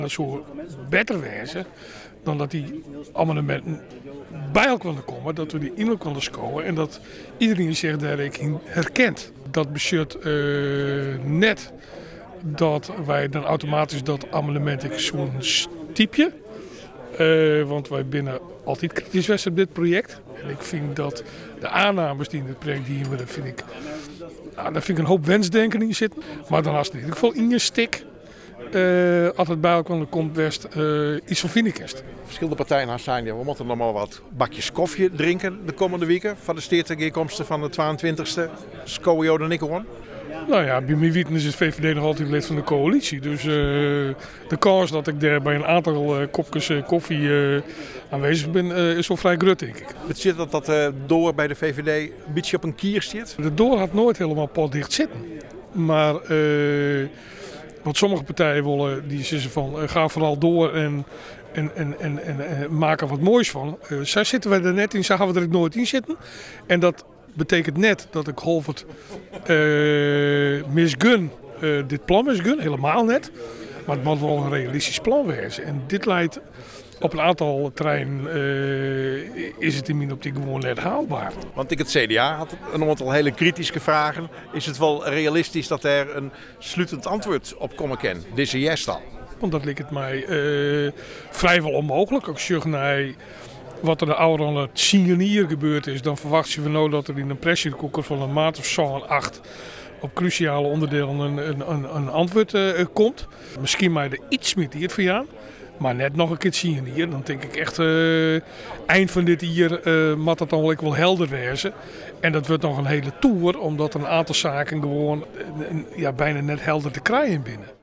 Dat zou beter wezen dan dat die amendementen bij elkaar komen, dat we die in elkaar scoren en dat iedereen zich daarin herkent. Dat betekent net dat wij dan automatisch dat amendement zo'n typje. Want wij binnen altijd kritisch zijn op dit project. En ik vind dat de aannames die in het project dienen, daar vind ik een hoop wensdenken in zitten. Maar dan als het in ieder geval in je stik altijd bij elkaar komt best iets van Vinnekest. Verschillende partijen zijn we moeten nog maar wat bakjes koffie drinken de komende weken van de steertegenkomsten van de 22e. Scoio de Nikkelhoorn. Nou ja, bij mij weten is het VVD nog altijd lid van de coalitie. Dus de kans dat ik daar bij een aantal kopjes koffie aanwezig ben, is wel vrij groot, denk ik. Het zit dat door bij de VVD een beetje op een kier zit? De door had nooit helemaal potdicht zitten. Maar wat sommige partijen willen, die zeggen van ga vooral door en maak er wat moois van. Zij zitten we er net in, zij gaan we er nooit in zitten. En dat betekent net dat ik half het misgun, dit plan misgun, helemaal net. Maar het moet wel een realistisch plan wezen. En dit leidt op een aantal terreinen, is het in mijn optiek gewoon net haalbaar. Want ik het CDA had een aantal hele kritische vragen. Is het wel realistisch dat er een sluitend antwoord op komen kan? Deze jestal. Want dat lijkt het mij vrijwel onmogelijk. Als je naar wat er de ouder aan het signalier gebeurd is, dan verwacht je nou dat er in een pressiekoeker van een maand of zo en 8 op cruciale onderdelen een antwoord komt. Misschien mij er iets meer hier voor aan. Maar net nog een keer zien hier, dan denk ik echt eind van dit jaar moet dat dan wel helder wezen. En dat wordt nog een hele tour, omdat een aantal zaken gewoon bijna net helder te krijgen binnen.